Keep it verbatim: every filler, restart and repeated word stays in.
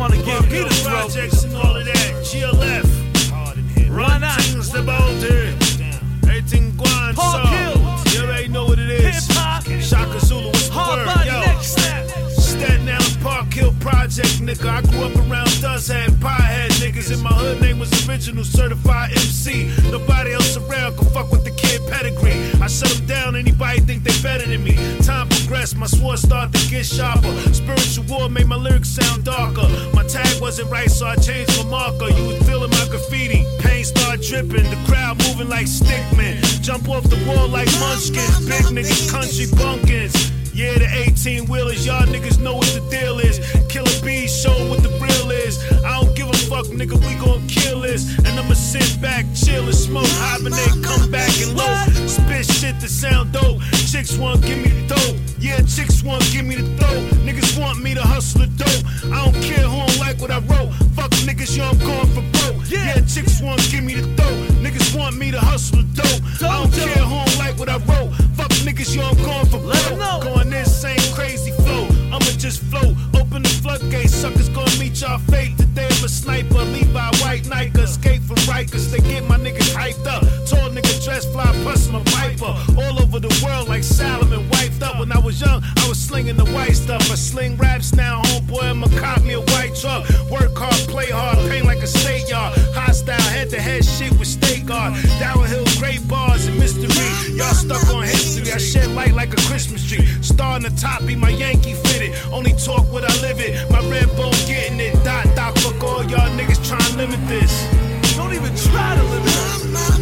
trying to get me to throw. Projects and all of that. G L F. Run things about it. Everything Guan Park so. Hill. You already know what it is. Hip-hop. Shaka Zulu, what's the Hard word? by Yo. next step. Staten Island Park Hill Project, nigga. I grew up around dust head, piehead niggas. In my hood name was original certified M C. Nobody else around could fuck with the kid pedigree. I shut them down, anybody think they better than me. Time progressed, my sword started to get sharper. Spiritual war made my lyrics sound darker. My tag wasn't right, so I changed my marker. You was feeling my graffiti. Paint started dripping, the crowd moving like stickmen. Jump off the wall like munchkins. Big niggas, country bumpkins. Yeah, the eighteen wheelers, y'all niggas know what the deal is. Killer Bees, show 'em what the real is. I don't give a fuck, nigga, we gon' kill this. And I'ma sit back, chill and smoke, hibernate, come back and low. Spit shit to sound dope. Chicks want give me the dope. Yeah, chicks want give me the dope. Niggas want me to hustle the dope. I don't care who don't like what I wrote. Fuck niggas, yo, I'm going for broke. Yeah, chicks want give me the dope. Niggas want me to hustle the dope. I don't care who don't like what I wrote. Fuck niggas, yo, I'm going for broke. Going this same crazy flow. I'ma just flow. Open the floodgates. Suckers gonna meet y'all fate. Today I'm a sniper. Levi White Nike. Escape from Rikers. They get my niggas hyped up. Tall nigga dress fly plus my piper. All over the world like Salomon. Wiped up. When I was young, I was slinging the white stuff. I sling raps now, homeboy. I'ma cop me a white truck. Work hard, play hard, paint like a state yard. Hostile head to head shit with state guard. Downhill, great bars and mystery. Y'all stuck on history. I shed light like a Christmas tree. Star on the top, be my Yankee fitted. Only talk what I live it. My red bone getting it. Dot, dot, fuck all y'all niggas trying to limit this. Don't even try to limit us.